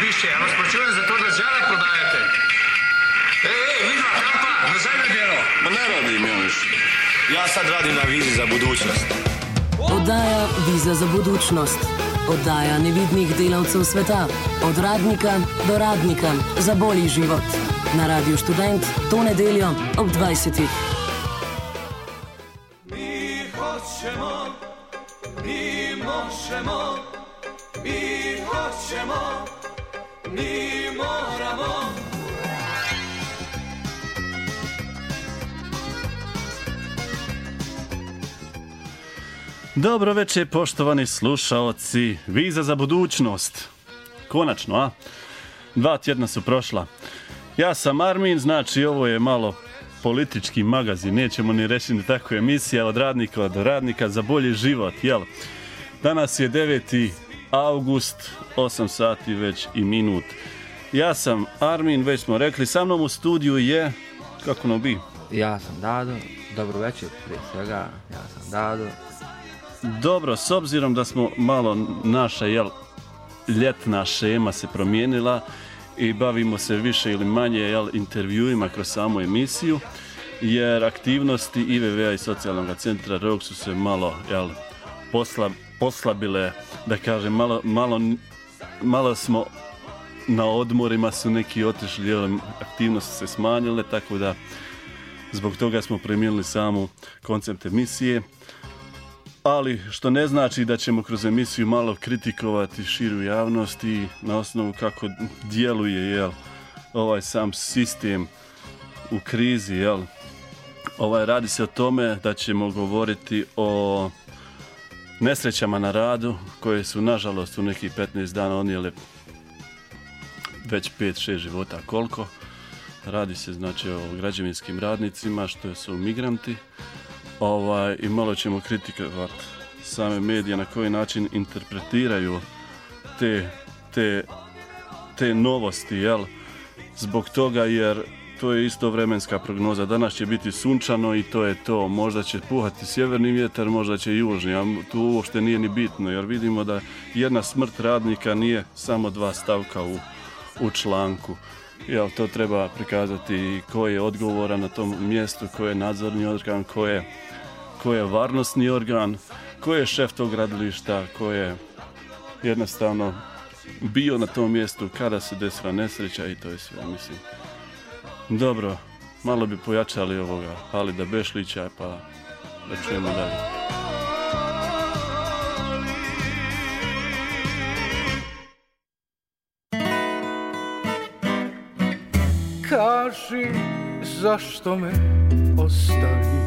piše, ja vas počujem za to da đale prodajete. Vidva, kampa, nazaj na djelo. Ma ne radim ja ništa. Ja sad radim na vizi za budućnost. Oddaja Viza za budućnost. Oddaja nevidnih delavcev sveta. Od radnika do radnika za bolji život. Na Radiu Študent to nedeljo ob 20. Mi hoćemo, mi možemo, mi hoćemo, mi moramo. Dobro večer, poštovani slušaoci. Viza za budućnost. Konačno, a? 2 tjedna su prošla. Ja sam Armin, znači ovo je malo politički magazin, nećemo ni reći ni tako emisija od radnika do radnika za bolji život, jel? Danas je 9. august, 8 sati već i minut. Ja sam Armin, već smo rekli, sa mnom u studiju je, kako no bi? Ja sam Dado, dobro večer prije svega, ja sam Dado. Dobro, s obzirom da smo malo naša ljetna šema se promijenila i bavimo se više ili manje intervjuima kroz samu emisiju, jer aktivnosti IVV-a i socijalnog centra ROG su se malo poslabile, da kažem, malo smo na odmorima, su neki otišli, aktivnosti se smanjile, tako da zbog toga smo promijenili samu koncept emisije. Ali što ne znači da ćemo kroz emisiju malo kritikovati širu javnost i na osnovu kako djeluje ovaj sam sistem u krizi. Radi se o tome da ćemo govoriti o nesrećama na radu koje su nažalost u nekih 15 dana odnijele već 5-6 života. Koliko? Radi se znači o građevinskim radnicima što su migranti. I malo ćemo kritikovati same medije na koji način interpretiraju te novosti, zbog toga jer to je isto vremenska prognoza. Danas će biti sunčano i to je to. Možda će puhati sjeverni vjetar, možda će južni, a tu uopšte nije ni bitno jer vidimo da jedna smrt radnika nije samo 2 stavka u članku. To treba prikazati ko je odgovoran na tom mjestu, ko je nadzorni organ, ko je varnosni organ, ko je šef tog gradilišta, ko je jednostavno bio na tom mjestu kada se desila nesreća i to je sve, mislim. Dobro, malo bi pojačali ovoga Halida Bešlića, pa da čujemo dalje. Kaži zašto me ostavi,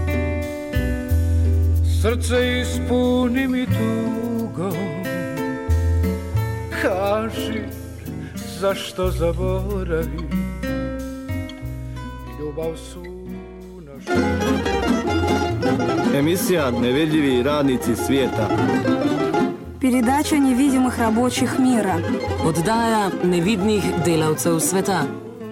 srce ispuni mi tugom. Kaži zašto zaboravi, ljubav su naša. Emisija Nevidljivi radnici svijeta. Передача невидимых рабочих мира. Oddaja nevidnih delavcev sveta.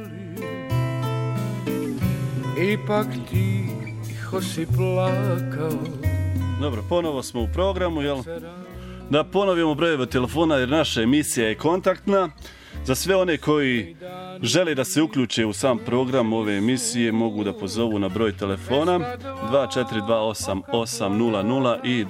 Ipak tiho si plakao. Dobro, ponovo smo u programu, Da ponovimo brojeve telefona jer naša emisija je kontaktna. Za sve one koji žele da se uključe u sam program ove emisije mogu da pozovu na broj telefona 2428-800 i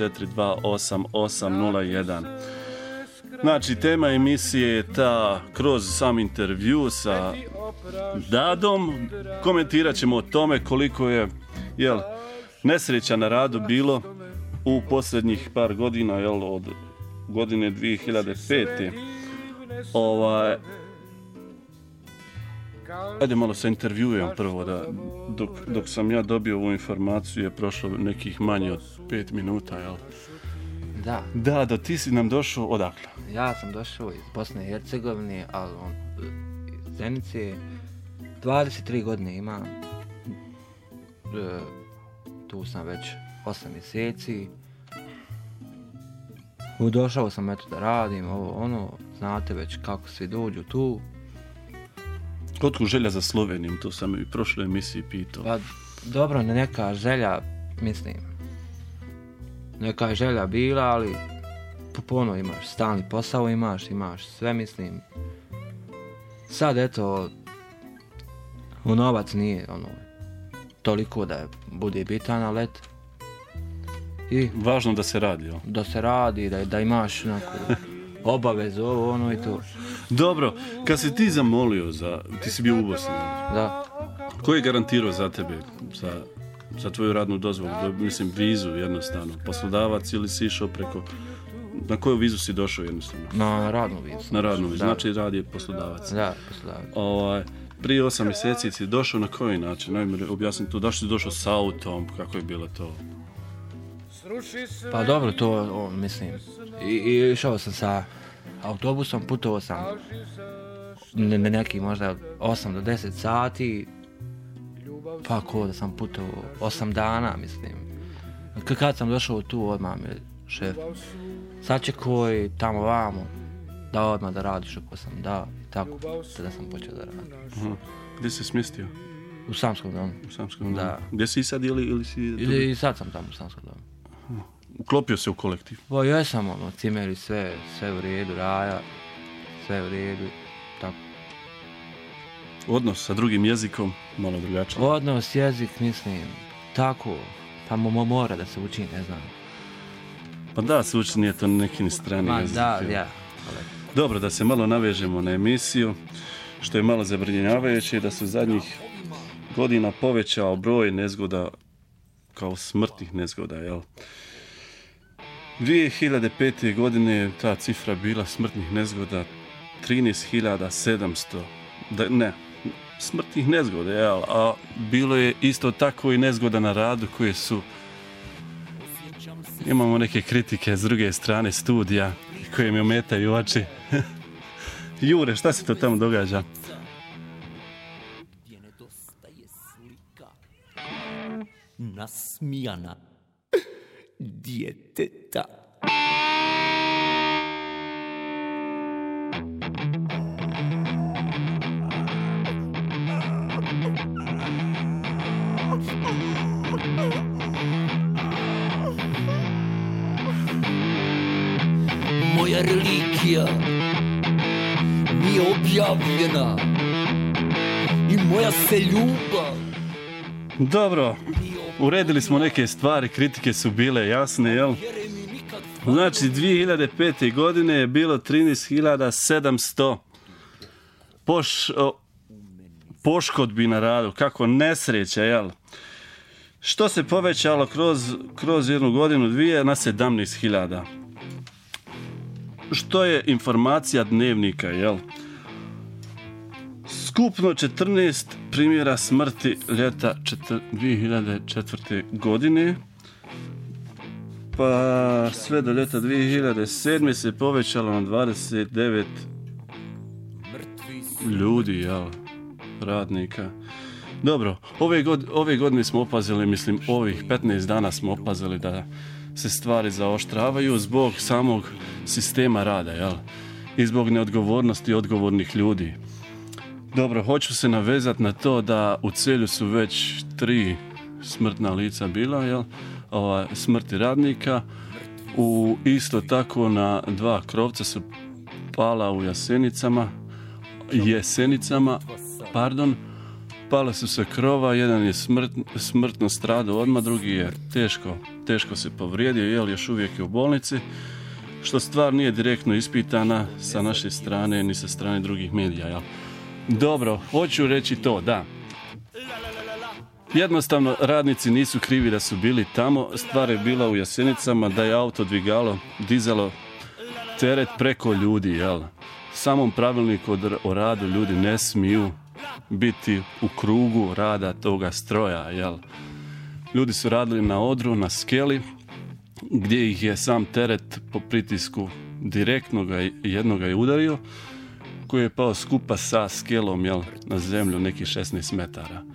2428-801. Znači, tema emisije je ta kroz sam intervju sa Dadom. Komentirat ćemo o tome koliko je nesreća na radu bilo u posljednjih par godina, od godine 2005. Ajde malo se intervjujem prvo, dok sam ja dobio ovu informaciju je prošlo nekih manje od 5 minuta, Da, ti si nam došao odakle? Ja sam došao iz Bosne i Hercegovine, ali iz Zenice. 23 godine imam. Tu sam već 8 mjeseci. Došao sam da radim znate već kako svi dođu tu. Otkud želja za Slovenijom, to sam i u prošloj emisiji pitao. Pa dobro, neka želja, mislim. Neka je želja bila, ali imaš stalni posao, imaš sve, mislim. Sad eto, novac nije toliko da bude bitan, ali eto. I Važno da se radi, jel? da se radi, da imaš neku obavezu, ovo i to. Dobro, kad si ti zamolio ti si bio u Bosni, Da. ko je garantirao za tebe, za tvoju radnu dozvolu, mislim vizu jednostavno, poslodavac ili si išao preko, na koju vizu si došao jednostavno? Na radnu vizu. Na radnu vizu, Da. znači rad je poslodavac. Da, poslodavac. Prije 8 mjeseci si došao na koji način? Najme objasni to, da li si došao s autom, kako je bilo to? Pa dobro, to mislim. I išao sam sa autobusom, putovao sam neki možda 8 do 10 sati. Pa ko da sam putovao 8 dana, mislim. Kad sam došao tu, odmah mi je šef sačekao i tamo vamo, da odmah da radiš ako sam dao. Tako, tada sam počeo da radim. Gdje si smjestio? U Samskom domu. U Samskom domu. Da. Gdje si i sad ili si... I sad sam tamo u Samskom domu. Uklopio se u kolektiv? Pa jesam, cimeri sve u redu, raja, sve u redu, tako. Odnos sa drugim jezikom, malo drugačije. Odnos, jezik, mislim, tako, pa mora da se uči, ne znam. Pa da, se uči, nije to neki ni strani jezik. Da, ja. Dobro, da se malo navežemo na emisiju, što je malo zabrinjavajuće, da se zadnjih godina povećao broj nezgoda, kao smrtnih nezgoda, jel? 2005. godine ta cifra bila smrtnih nezgoda 13.700, smrtnih nezgoda, jel? A bilo je isto tako i nezgoda na radu koje su, imamo neke kritike s druge strane studija koje mi ometaju oči. Jure, šta se to tamo događa? Nasmijana djeteta. Moja relikvija nije objavljena i moja se ljubav. Dobro, uredili smo neke stvari, kritike su bile jasne, jel? Znači, 2005. godine je bilo 13.700 poškodbi na radu, kako nesreća, jel? Što se povećalo kroz jednu godinu, dvije, na 17.000. Što je informacija dnevnika, jel? Skupno 14 primjera smrti ljeta 2004. godine, pa sve do ljeta 2007. se povećalo na 29 ljudi, jel, radnika. Dobro, ove godine smo opazili, mislim, ovih 15 dana smo opazili da se stvari zaoštravaju zbog samog sistema rada, jel, i zbog neodgovornosti odgovornih ljudi. Dobro, hoću se navezati na to da u Celju su već 3 smrtna lica bila, jel? Smrti radnika. Isto tako na 2 krovca su pala u Jesenicama, pala su se krova, jedan je smrtno stradao odmah, drugi je teško se povrijedio, jel, još uvijek je u bolnici, što stvar nije direktno ispitana sa naše strane ni sa strane drugih medija, jel? Dobro, hoću reći to, da. Jednostavno, radnici nisu krivi da su bili tamo, stvar je bila u Jesenicama da je auto dizalo teret preko ljudi, jel? Samom pravilniku o radu ljudi ne smiju biti u krugu rada toga stroja, jel? Ljudi su radili na odru, na skeli, gdje ih je sam teret po pritisku direktnoga jednoga je udario, koji je pao skupa sa skelom, jel, na zemlju nekih 16 metara.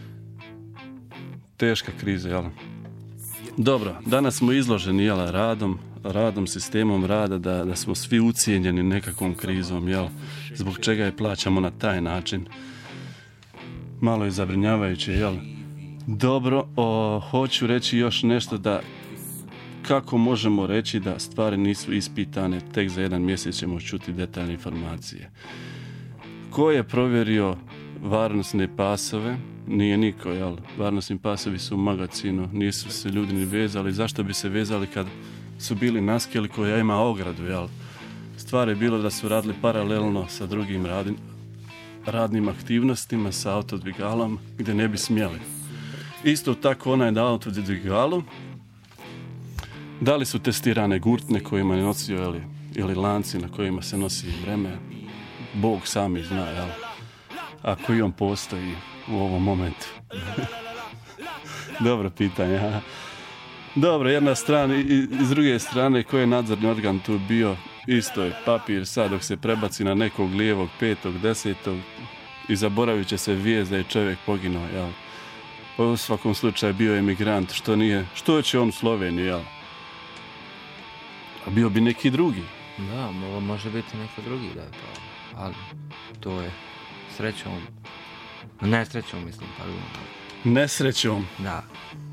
Teška kriza, jel? Dobro, danas smo izloženi, jel, radom, sistemom rada, da smo svi ucijenjeni nekakvom krizom, jel? Zbog čega je plaćamo na taj način. Malo je zabrinjavajuće, jel? Dobro, hoću reći još nešto da kako možemo reći da stvari nisu ispitane, tek za 1 mjesec ćemo čuti detaljne informacije. Ko je provjerio varnosne pasove? Nije niko, jel? Varnosni pasovi su u magacinu, nisu se ljudi ni vezali. Zašto bi se vezali kad su bili na skeli koja ima ogradu, jel? Stvar je bilo da su radili paralelno sa drugim radnim aktivnostima, sa autodvigalom, gdje ne bi smjeli. Isto tako onaj na autodvigalu, da li su testirane gurtne kojima je nosio ili lanci na kojima se nosi vreme, Bog sami zna, jel? Ako i on postoji u ovom momentu. Dobro pitanje. Dobro, jedna strana i s druge strane, koji je nadzorni organ tu bio? Isto je papir sad dok se prebaci na nekog lijevog, 5., 10. i zaboravit će se vijest da je čovjek poginuo, jel? U svakom slučaju bio je emigrant, što će on u Sloveniji, jel? A bio bi neki drugi. Da, može biti neko drugi, da, ali to je srećom, nesrećom mislim, pardon. Nesrećom? Da.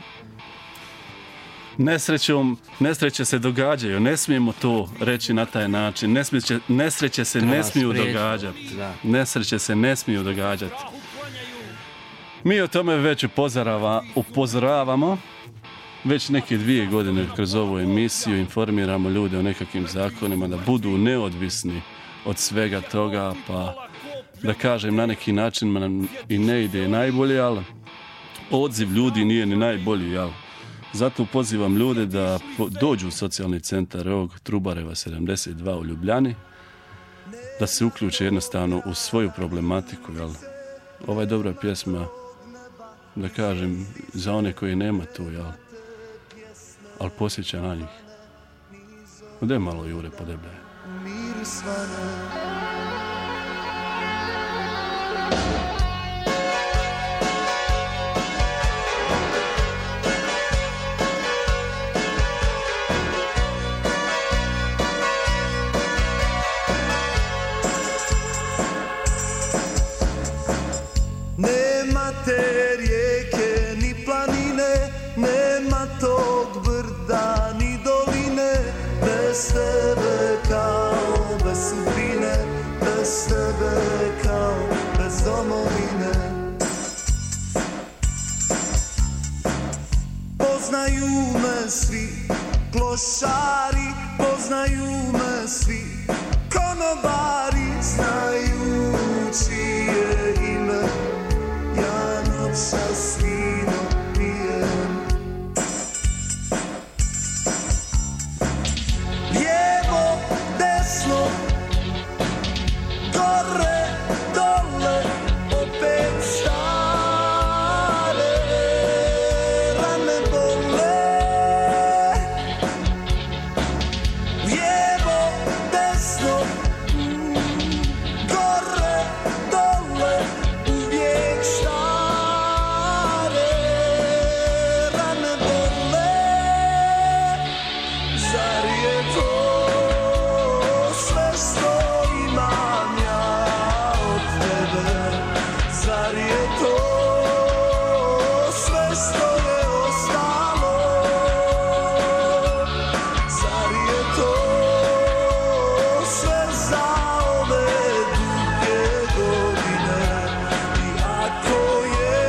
Nesreće se događaju, ne smijemo to reći na taj način, nesreće se ne smiju događati. Da. Nesreće se ne smiju događati. Mi o tome već upozoravamo, već neke 2 godine kroz ovu emisiju informiramo ljude o nekakvim zakonima da budu neodvisni od svega toga, pa da kažem na neki način nam i ne ide najbolje, ali odziv ljudi nije ni najbolji, jel? Zato pozivam ljude da dođu u socijalni centar ovog Trubareva 72 u Ljubljani, da se uključe jednostavno u svoju problematiku, jel? Ova je dobra pjesma, da kažem, za one koji nema tu, jel? Ali posjeća na njih. Ode malo Jure podebljaje. Nema te rijeke ni planine, nema tog brda ni doline, bez tebe kao bez sudbine, bez tebe kao bez domovine. Poznaju me svi klošari, poznaju me svi konobari, znaju čije ime ja noćas vino pijem. Lijevo, desno, gore, dole, opet stare rane bole. Lijevo, desno, gore, dole, uvijek stare rane bole. Zar je to sve što imam ja od tebe? Zar je to sve što je ostalo? Zar je to sve za ove duge godine? I ako je,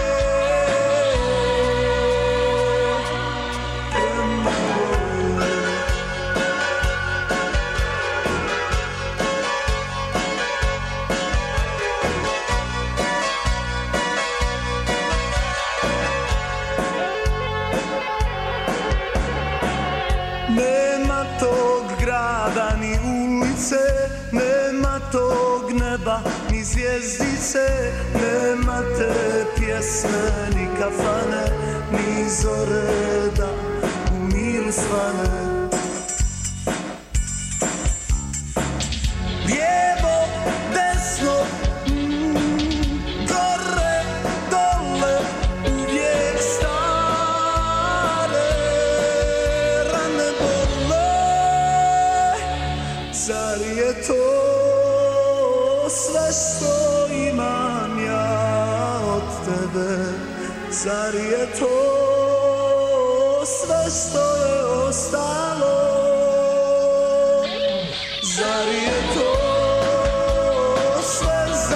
premalo je. Nema tog grada ni ulice, nema tog neba ni zvjezdice, nema te pjesme ni kafane, ni zore da u miru svane. Lijevo, desno, gore, dole, uvijek stare rane bole. Zar je to sve što imam ja od tebe? Zar je to sve što je ostalo? Zar je to sve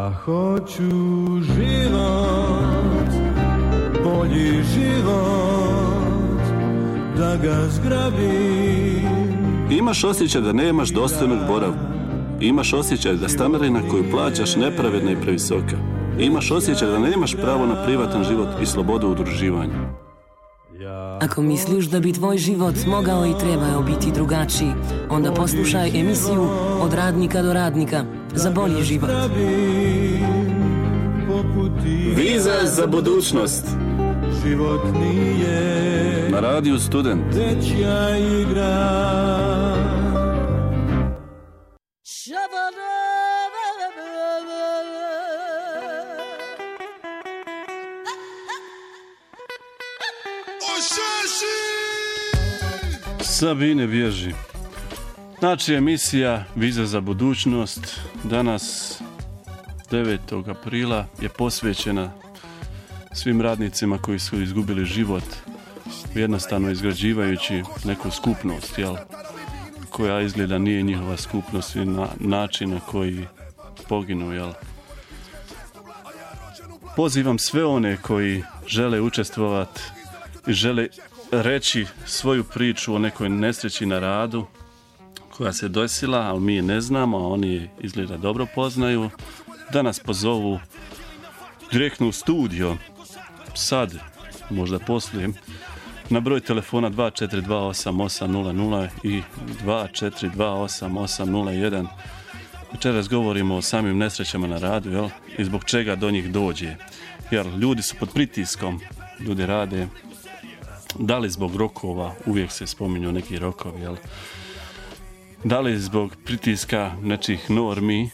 Ja hoću život, bolji život, da ga zgrabim. Imaš osjećaj da nemaš dostojnog boravka. Imaš osjećaj da stanarina koju plaćaš nepravedna i previsoka. Imaš osjećaj da nemaš pravo na privatan život i slobodu udruživanja. Ako misliš da bi tvoj život mogao i trebao biti drugačiji, onda poslušaj emisiju Od radnika do radnika za bolji život. Viza za budućnost. Život nije na Radiju Student. dečja igra. Sabine bježi. Znači, emisija Viza za budućnost danas 9. aprila je posvećena svim radnicima koji su izgubili život jednostavno izgrađivajući neku skupnost, jel? Koja izgleda nije njihova skupnost i na način na koji poginu, jel? Pozivam sve one koji žele učestvovati i žele reći svoju priču o nekoj nesreći na radu koja se desila, ali mi je ne znamo, a oni je izgleda dobro poznaju, da nas pozovu direktno u studio, sad, možda poslije, na broj telefona 24288000 i 24288001. Večeras govorimo o samim nesrećama na radu, jel? I zbog čega do njih dođe. Jer ljudi su pod pritiskom, ljudi rade, da li zbog rokova, uvijek se spominju neki rokovi, jel? Da li zbog pritiska nečih normi,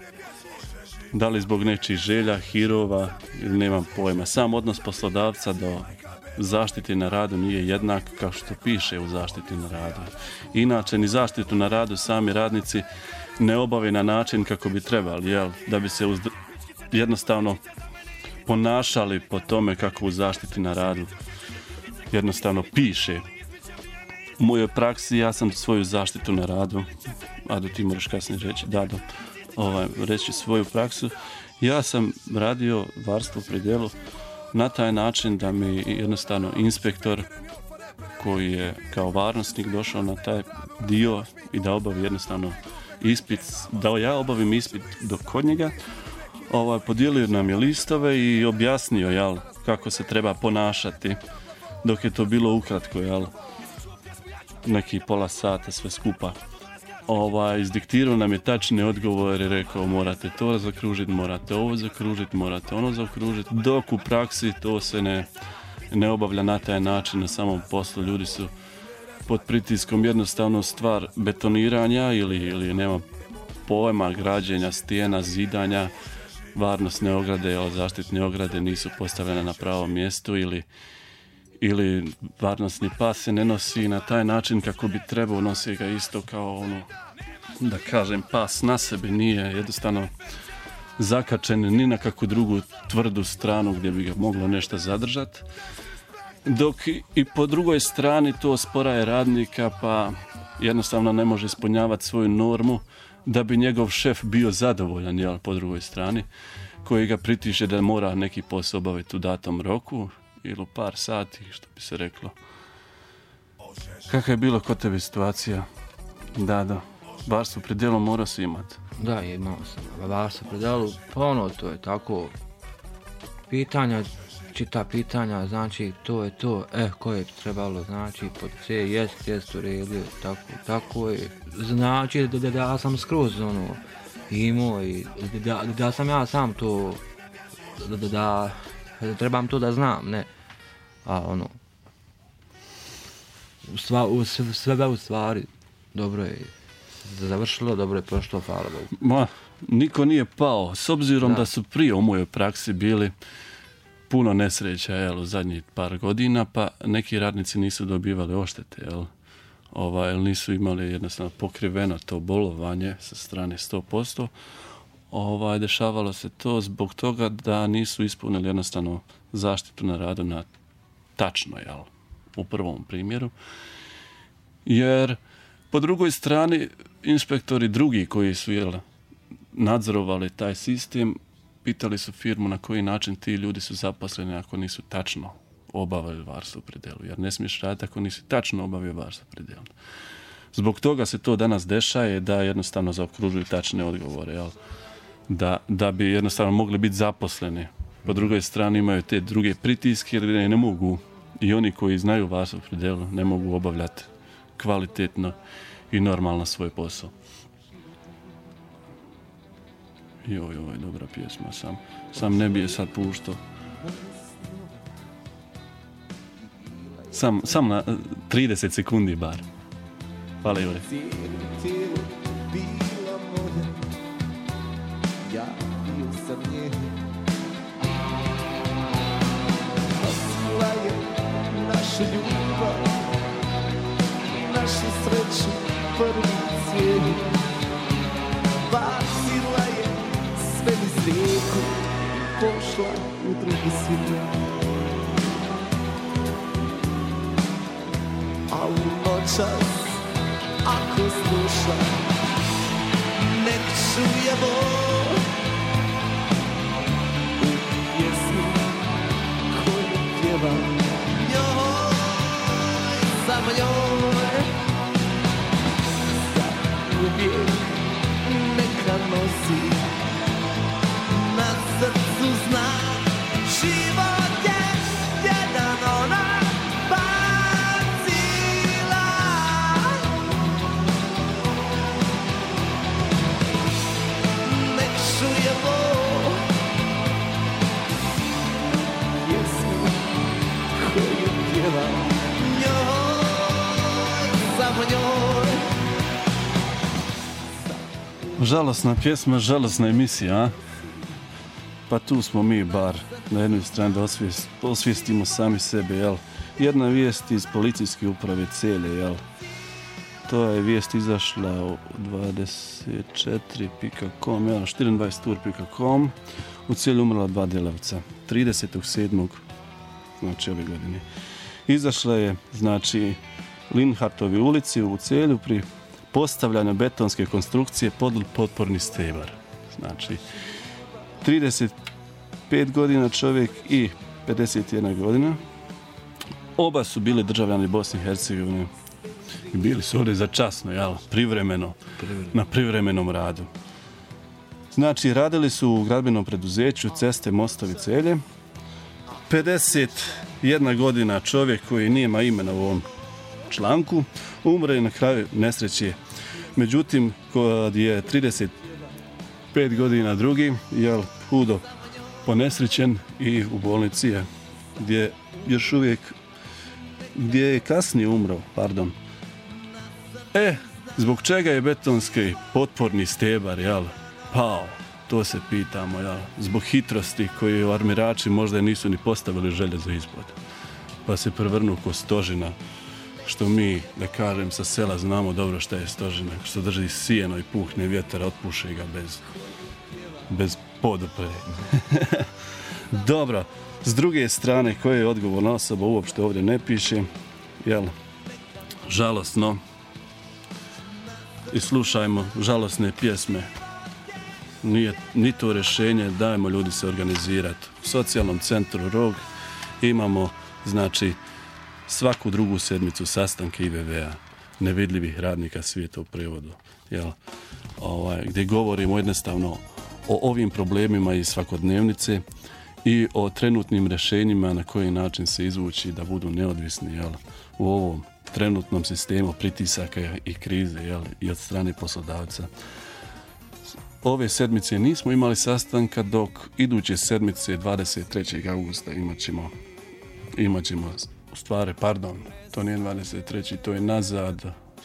da li zbog nečih želja, hirova, ili nemam pojma. Sam odnos poslodavca do zaštite na radu nije jednak kao što piše u zaštiti na radu. Inače, ni zaštitu na radu sami radnici ne obave na način kako bi trebali, jel? Da bi se jednostavno ponašali po tome kako u zaštiti na radu jednostavno piše. U mojoj praksi ja sam svoju zaštitu na radu, Ado ti moraš kasnije reći, Dado, reći svoju praksu. Ja sam radio varstvo pri djelu na taj način da mi jednostavno inspektor koji je kao varnosnik došao na taj dio i da obavi jednostavno ispit, da ja obavim ispit kod njega, podijelio nam je listove i objasnio, jel, kako se treba ponašati, dok je to bilo ukratko, jel, neki pola sata sve skupa. Izdiktirao nam je tačne odgovore, rekao morate to zakružiti, morate ovo zakružiti, morate ono zakružiti, dok u praksi to se ne obavlja na taj način na samom poslu. Ljudi su pod pritiskom, jednostavno stvar betoniranja ili nema pojma građenja stijena, zidanja, varnosne ograde, zaštitne ograde nisu postavljene na pravom mjestu ili varnostni pas se ne nosi na taj način kako bi trebao, nosi ga isto kao da kažem, pas na sebi, nije jednostavno zakačen ni na kakvu drugu tvrdu stranu gdje bi ga moglo nešto zadržati. Dok i po drugoj strani to sporaje radnika, pa jednostavno ne može ispunjavati svoju normu da bi njegov šef bio zadovoljan, jel, po drugoj strani, koji ga pritiže da mora neki posao obaviti u datom roku ili u par sati, što bi se reklo. Kakva je bilo kod tebe situacija? Da, varstvo pri djelu morao si imati. Da, imao sam varstvo pri djelu, to je tako, čita pitanja, znači to je to, koje je trebalo, znači pod C, jest u redu, tako je, znači da sam skroz imao i da sam ja sam to, da trebam to da znam, ne, a sve u stvari dobro je završilo, dobro je prošlo, hvala Bogu. Niko nije pao, s obzirom da su prije u mojoj praksi bili puno nesreća, jel, u zadnjih par godina, pa neki radnici nisu dobivali odštete, jel, nisu imali jednostavno pokriveno to bolovanje sa strane 100%. Dešavalo se to zbog toga da nisu ispunili jednostavno zaštitu na radu na tačno, jel, u prvom primjeru. Jer po drugoj strani inspektori drugi koji su, jel, nadzorovali taj sistem pitali su firmu na koji način ti ljudi su zaposleni ako nisu tačno obavili varstvo pri delu. Jer ne smiješ raditi ako nisi tačno obavio varstvo pri delu. Zbog toga se to danas dešaje da jednostavno zaokružuju tačne odgovore. Jel? Da bi jednostavno mogli biti zaposleni. Po drugoj strani imaju te druge pritiske jer ne mogu, i oni koji znaju varstvo pri delu ne mogu obavljati kvalitetno i normalno svoj posao. Joj, ovo je dobra pjesma, sam ne bi je sad puštao. Sam na 30 sekundi bar. Hvala, Jure. Ja bio sam nje. Nosila je našu ljubav, našu sreću, prvi cvijet. Bacila je sve niz rijeku, pošla u drugi svijet. A u noćas, ako sluša, nek čujemo u pjesmi koju pjeva njoj, samo njoj. Za uvijek neka nosi na srcu znak, život je jedan ona bacila. Nek čujemo pjesmu koju pjeva njoj, samo njoj. Žalosna pjesma, žalosna emisija, a? Pa tu smo mi bar na jednoj strani da osvijestimo sami sebe, jel? Jedna vijest iz policijske uprave Celje, jel? To je vijest izašla u 24.com, jel? 24.com. U Celju umrla 2 djelavca. 30.7. znači ove godine. Izašla je, znači, Linhartovi ulici u Celju pri postavljanju betonske konstrukcije pod potporni stebar. Znači, 35 godina čovjek i 51 godina. Oba su bili državljani Bosne i Hercegovine. I bili su ovdje za časno, jel? Privremeno. Na privremenom radu. Znači, radili su u gradbenom preduzeću Ceste Mostovi Celje. 51 godina čovjek koji nema imena u ovom članku umre na kraju nesreće. Međutim, kad je 35 godina drugi, je hudo ponesrećen i u bolnici je, gdje još uvijek, gdje je kasnije umro, pardon. Zbog čega je betonski potporni stebar, jel, pao? To se pitamo, jel? Zbog hitrosti koje armirači možda nisu ni postavili željezo ispod. Pa se prevrnu ko stožina, što mi, da kažem, sa sela znamo dobro šta je stožina, što drži sijeno i puhne vjetar, otpuše ga bez podupre. Dobro, s druge strane, koja je odgovorna osoba, uopšte ovdje ne piše, jel? Žalosno. I slušajmo žalosne pjesme. Nije ni to rješenje, dajmo ljudi se organizirati. U socijalnom centru Rog imamo, znači, svaku drugu sedmicu sastanke IVV-a, nevidljivih radnika svijeta u prijevodu, jel? Gdje govorimo jednostavno o ovim problemima iz svakodnevnice i o trenutnim rješenjima na koji način se izvući da budu neodvisni, jel? U ovom trenutnom sistemu pritisaka i krize, jel? I od strane poslodavca. Ove sedmice nismo imali sastanka, dok iduće sedmice 23. augusta imat ćemo u stvari, pardon, to nije 23. to je nazad.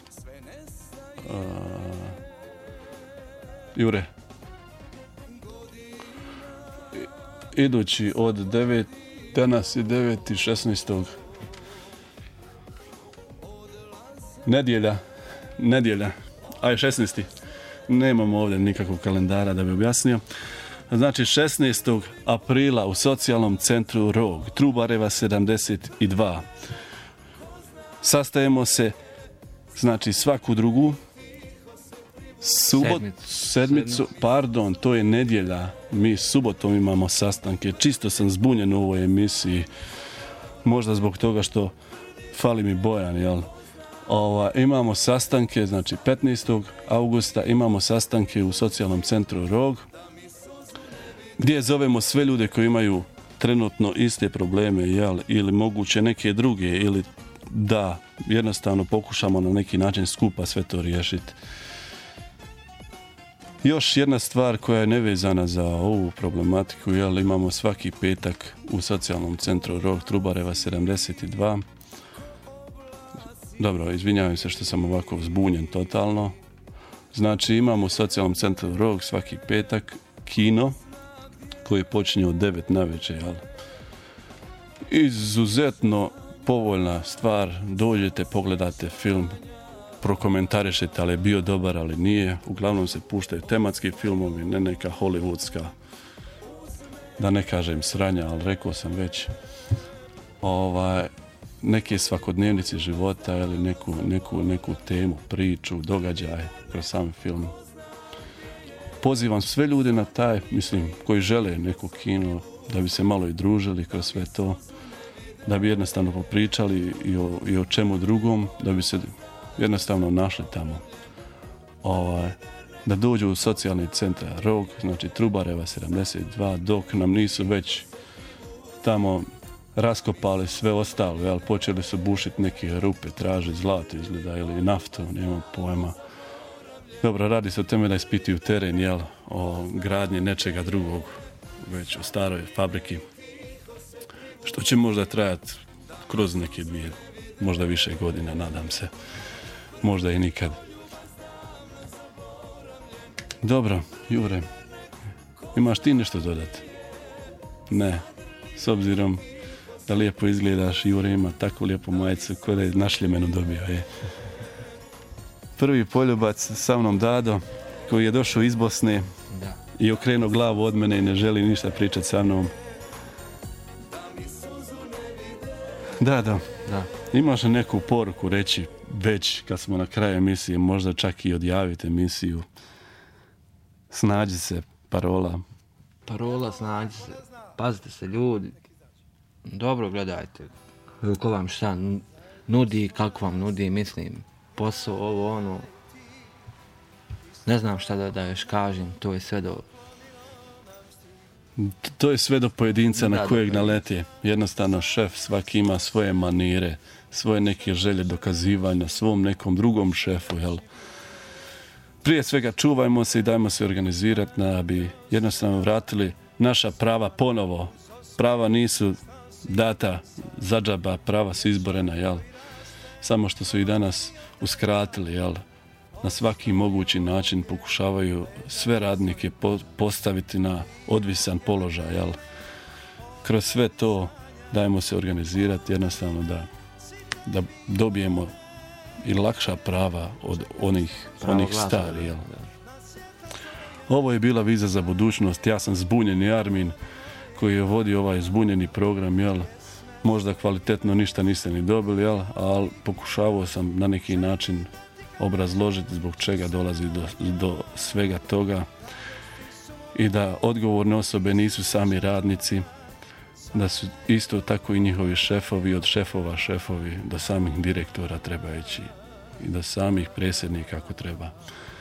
Jure. Idući od 9, danas je 9. i 16. Nedjelja, aj 16. Nemamo ovdje nikakvog kalendara da bi objasnio. Znači 16. aprila u socijalnom centru Rog, Trubareva 72. Sastajemo se, znači, svaku drugu Sedmicu, pardon, to je nedjelja. Mi subotom imamo sastanke. Čisto sam zbunjen u ovoj emisiji. Možda zbog toga što fali mi Bojan, jel? Imamo sastanke, znači 15. augusta imamo sastanke u socijalnom centru Rog, gdje zovemo sve ljude koji imaju trenutno iste probleme, jel? Ili moguće neke druge, ili da jednostavno pokušamo na neki način skupa sve to riješiti. Još jedna stvar koja je nevezana za ovu problematiku, jel, imamo svaki petak u socijalnom centru Rog Trubareva 72. Dobro, izvinjavam se što sam ovako zbunjen totalno. Znači imamo u socijalnom centru Rog svaki petak kino koji počinje od 9 navečer, jel. Izuzetno povoljna stvar, dođete, pogledate film, prokomentarišete, ali je bio dobar, ali nije. Uglavnom se puštaju tematski filmovi, ne neka hollywoodska, da ne kažem sranja, ali rekao sam već, neke svakodnevnice života ili neku temu, priču, događaj kroz sam film. Pozivam sve ljude na taj, mislim, koji žele neko kino, da bi se malo i družili kroz sve to, da bi jednostavno popričali i o čemu drugom, da bi se jednostavno našli tamo. Da dođu u socijalni centar Rog, znači Trubareva 72, dok nam nisu već tamo raskopali sve ostalo, jel, počeli su bušiti neke rupe, tražiti zlato izgleda ili naftu, nemam pojma. Dobro, radi se o tome da ispituju teren, jel, o gradnji nečega drugog, već o staroj fabriki, što će možda trajati kroz neke 2, možda više godina, nadam se. Možda i nikad. Dobro, Jure, imaš ti nešto dodati? Ne, s obzirom da lijepo izgledaš, Jure ima takvu lijepu majicu koja je našljemenu dobio, je. Prvi poljubac sa mnom Dado, koji je došao iz Bosne, da, i okrenuo glavu od mene i ne želi ništa pričati sa mnom. Dado, da. Imaš li neku poruku reći, već kad smo na kraju emisije, možda čak i odjavite emisiju? Snađi se, parola. Parola, snađi se. Pazite se, ljudi. Dobro gledajte. Ko vam šta nudi, kako vam nudi, mislim, posao, ovo, ono. Ne znam šta da još kažem, to je sve do... To je sve do pojedinca na kojeg naleti. Jednostavno šef svaki ima svoje manire, svoje neke želje dokazivanja svom nekom drugom šefu, jel? Prije svega čuvajmo se i dajmo se organizirati da bi jednostavno vratili naša prava ponovo. Prava nisu data za džaba, prava su izborena, jel? Samo što su i danas uskratili, jel? Na svaki mogući način pokušavaju sve radnike postaviti na odvisan položaj, jel? Kroz sve to dajmo se organizirati jednostavno da dobijemo i lakša prava od onih starih, jel? Ovo je bila Viza za budućnost. Ja sam zbunjeni Armin koji je vodio ovaj zbunjeni program, jel? Možda kvalitetno ništa niste ni dobili, jel? Ali pokušavao sam na neki način obrazložiti zbog čega dolazi do svega toga i da odgovorne osobe nisu sami radnici, da su isto tako i njihovi šefovi, od šefova šefovi do samih direktora treba ići i do samih predsjednika ako treba.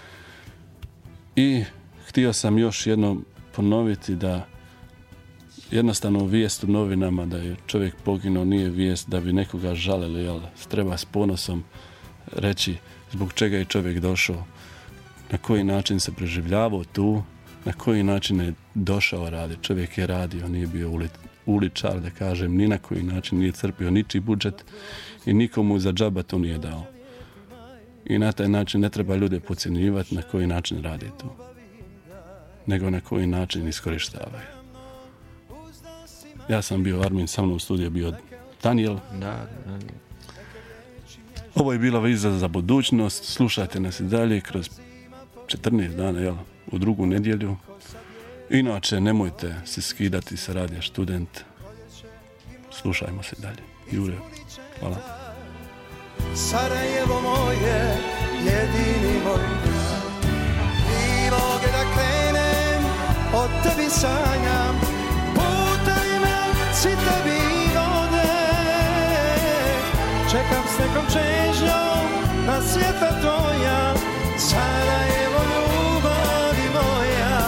I htio sam još jednom ponoviti da jednostavno vijest u novinama da je čovjek poginuo nije vijest da bi nekoga žalili, jel? Treba s ponosom reći zbog čega je čovjek došao, na koji način se preživljavao tu, na koji način je došao raditi. Čovjek je radio, nije bio uličar, da kažem, ni na koji način nije crpio ničiji budžet i nikomu za džaba to nije dao. I na taj način ne treba ljude podcjenjivati na koji način radi tu, nego na koji način iskorištavaju. Ja sam bio Armin, sa mnom u studiju bio Daniel. Da. Ovo je bila Viza za budućnost. Slušajte nas i dalje kroz 14 dana, jel, u drugu nedjelju. Inače, nemojte se skidati sa radija Student. Slušajmo se dalje. Jure, hvala. Sarajevo moje, jedini moj grad. tebi sanjam, putaj me, si tebi ode. Čekam s nekom čežnjom na svijeta tvoja, Sarajevo ljubavi moja.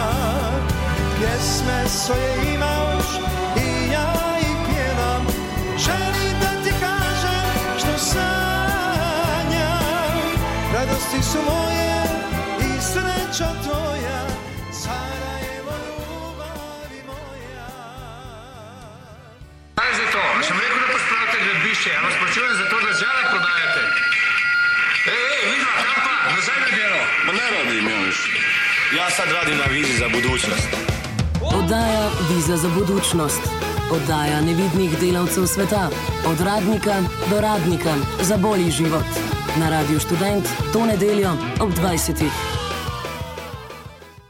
Pjesme svoje imaš i ja ih pjevam, želim da ti kažem što sanjam. Radosti su moje i sreća tvoja, Sarajevo ljubavi moja. Kaj je za to? A sam rekao da pospravite gradbišče, a vas počujem za to, da zjada prodajete. Ej, vidva, kampa, nazaj na djelo. Ma ne radim ja više. Ja sad radim na vizi za budućnost. Oddaja Viza za budućnost. Oddaja nevidnih delavcev sveta. Od radnika do radnika za bolji život. Na Radiu Študent to nedeljo ob 20.